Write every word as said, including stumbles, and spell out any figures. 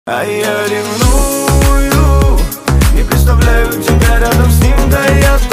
А я ревную, не представляю тебя рядом с ним, да я